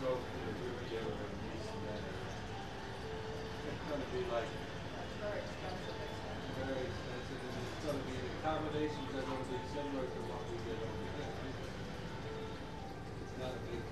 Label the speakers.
Speaker 1: go to the Riviera and this and that. It's going to be like
Speaker 2: That's very expensive.
Speaker 1: very expensive, and it's going to be the accommodations are going to be similar to what we did over here. It's not a big